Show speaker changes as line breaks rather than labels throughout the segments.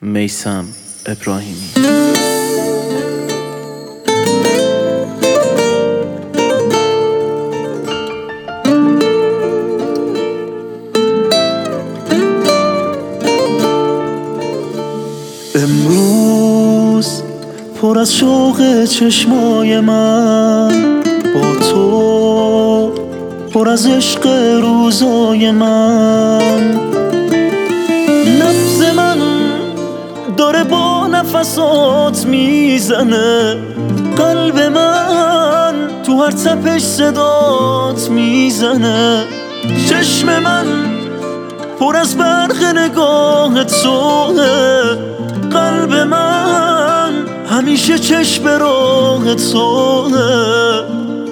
میثم ابراهیمی.
امروز پر از شوق چشمای من، با تو پر از عشق روزای من. نبض من داره با نفسات میزنه، قلب من تو هر تپش صدات میزنه. چشم من پر از برق نگاه توه، قلب من همیشه چشم راه توه.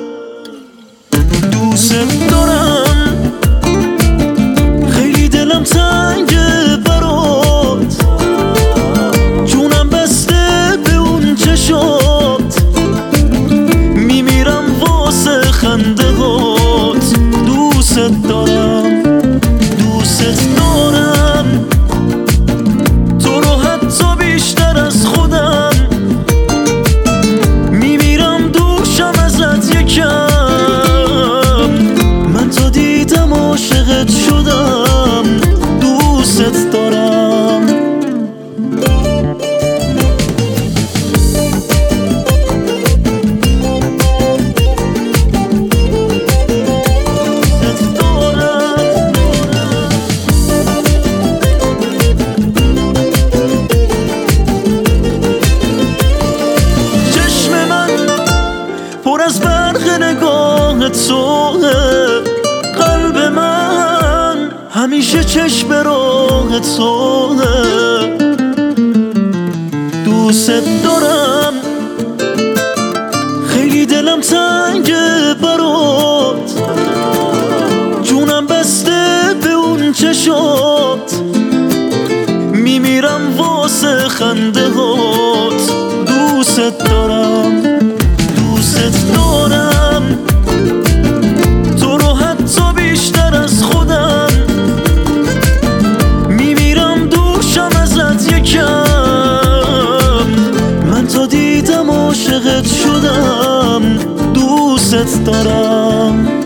دوست دارم، خیلی دلم تنگه برات، جونم بسته به اون چشات، میمیرم واسه خنده هات. دوست دارم، دوست دارم تو رو حتی بیشتر از خودم، میمیرم دوشم ازت یکم. من تا دیدم عاشقت شدم، دوست دارم. پر از برق نگاه توه، قلب من همیشه چشم راه توه. دوست دارم، خیلی دلم تنگه برات، جونم بسته به اون چشات، میمیرم واسه خنده هات. دوست دارم، دوست دارم تو رو حتی بیشتر از خودم، میمیرم دوشم ازت یکم. من تا دیدم عاشقت شدم، دوست دارم.